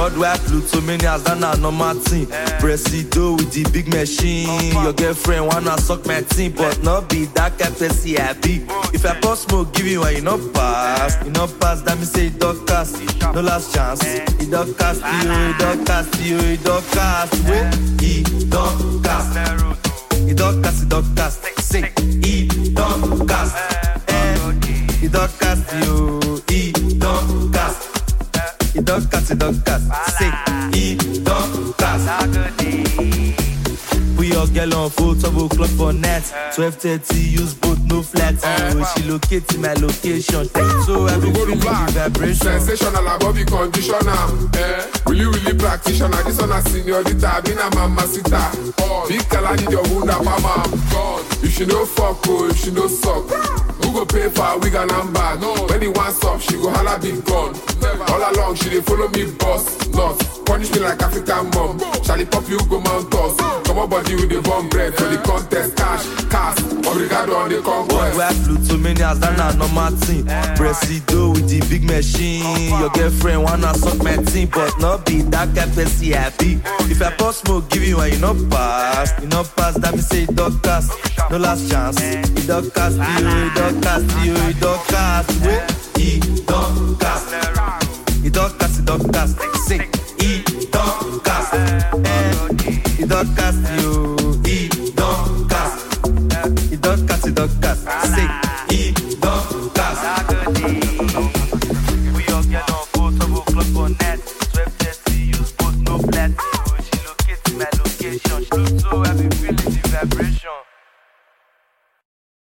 Worldwide Plutomanias, that na normal thing. Presido with the big machine. Your girlfriend wanna suck my team, but not be that kind person I be. If I pour smoke, give you one, you not pass. You not pass, that me say it don't cast. No last chance. It don't cast you, it don't cast you, it don't cast. Wait, it don't cast. It don't cast, it don't cast. Say, it don't cast. It don't cast you, it don't cast. It don't cast, it don't cast. Say, it don't cast. We all get on full double clock for net. 12:30, use both, no flat. She locate in my location. So I be feeling the vibration. Sensational above the conditioner. Really practitioner. This one a seniorita. Been a mamacita. Big Kala need your wound up, mama. If she no fuck, oh, if she no suck. Who go pay for a wig and handbag? When he wants up, she go holla big gun. All along, she dey follow me boss. Not punish me like African mom. Charlie pop you go mount us. Come on body with the bomb bread for the contest. Cash, obrigado on the conquest. Worldwide Plutomanias, that na normal thing. Presido with the big machine. Your girlfriend wanna suck my team, but not be that kind person I be. If I pour smoke, give you one, you not pass. You not pass, that me say it don't cast. No last chance. It don't cast you, it don't cast you, it don't cast. Wait, it don't cast. It don't cast, it don't cast. Say, it don't cast. It don't cast you, it don't cast. It don't cast, it don't cast. Say, it don't cast. We all get on full double clock for net.